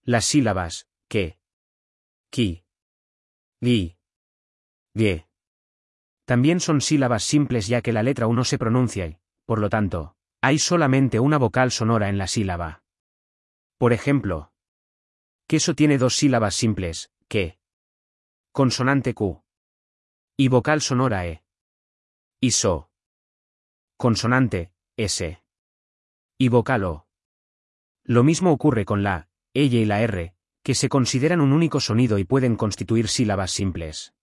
Las sílabas que, ki, li, ge. También son sílabas simples ya que la letra U no se pronuncia y, por lo tanto, hay solamente una vocal sonora en la sílaba. Por ejemplo, queso tiene dos sílabas simples, que, consonante Q, y vocal sonora E. Y so, consonante, S, y vocal O. Lo mismo ocurre con la, ella y la R, que se consideran un único sonido y pueden constituir sílabas simples.